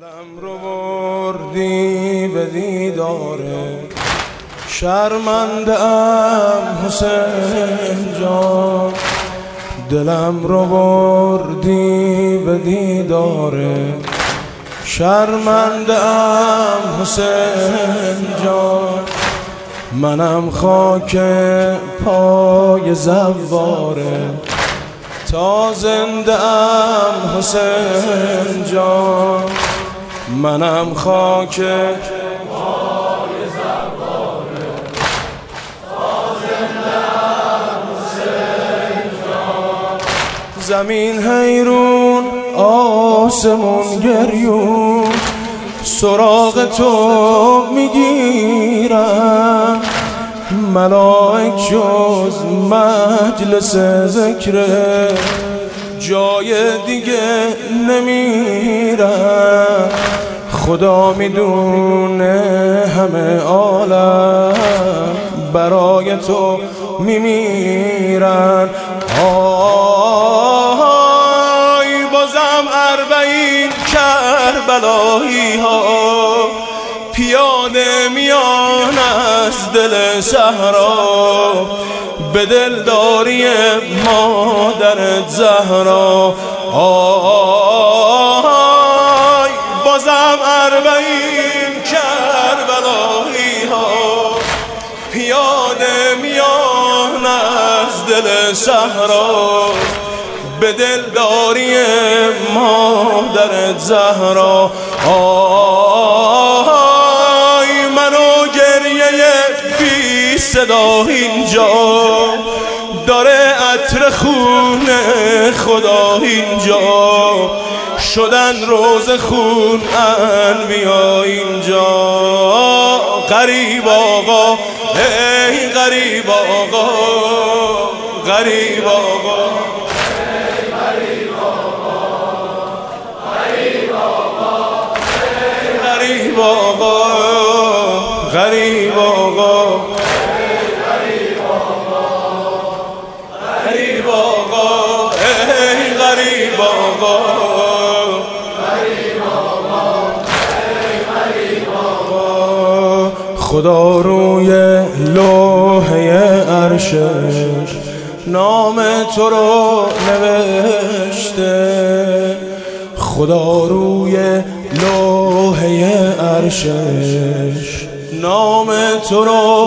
دلم رو بردی به دیداره، شرمنده ام حسین جان. دلم رو بردی به دیداره، شرمنده ام حسین جان. منم خاک پای زواره، تا زنده ام حسین جان. منم خاک پای زواره، تا زنده ام حسین جان. زمین حیرون آسمون گریون، سراغ تو میگیرم. ملائک جز مجلس ذکر جای دیگه نمیرم. خدا میدونه همه عالم برای تو میمیرن. آی بازم 40 کربلایی ها پیاده میان از دل صحرا، به دلداری مادرت زهرا. آی بازم 40 کربلایی ها پیاده میان از دل صحرا، به دلداری مادرت زهرا. آی منو گریه بی صدا اینجا داره، عطر خون خدا اینجا شدن روز خون انبیا اینجا. غریب آقا ای غریب آقا، غریب آقا غریب آقا، غریب آقا، غریب آقا، ای غریب آقا، غریب آقا. خدا روی لوحه عرشش نام تو رو نوشته. خدا روی لوحه عرشش نام تو رو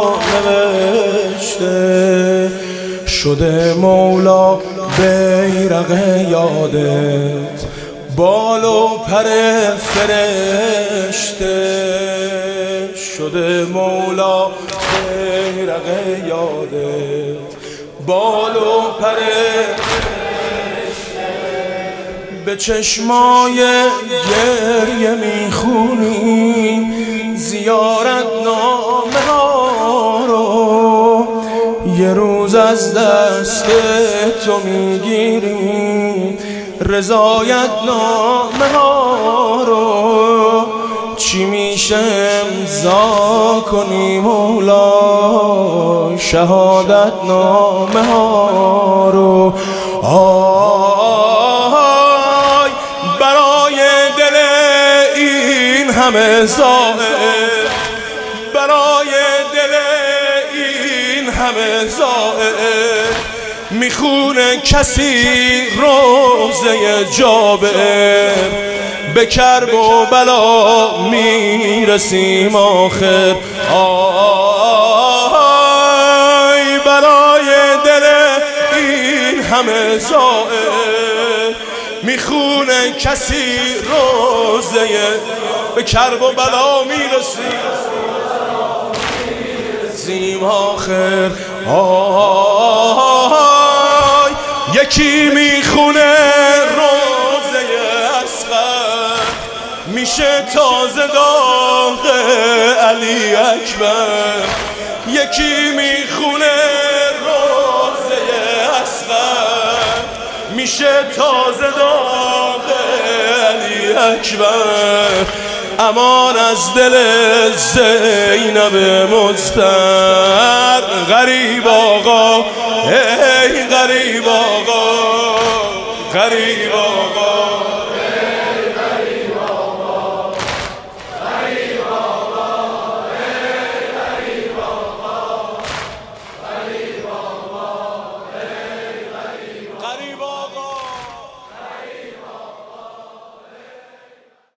نوشته. شده مولا بیرق یادت، بال و پر فرشته. شده مولا بیرق یادت، بال و پر به چشمای گریه میخونی زیارت نامه ها رو. یه روز از دست تو میگیری رضایت نامه ها رو. چی میشه امضا کنی مولا شهادت نامه ها رو. همه زائر، برای دل این همه زائر میخونه کسی روزه جابر. به کرب و بلا میرسیم آخر. آی برای دل این همه زائر میخونه کسی روزه، به کرب و بلا میرسیم آخر. آی یکی میخونه روزه اصغر، میشه تازه داغ علی اکبر. یکی میخونه روزه اصغر، میشه تازه داغ علی اکبر. امان از دل زینب مضطر. غریب آقا ای غریب آقا، غریب آقا.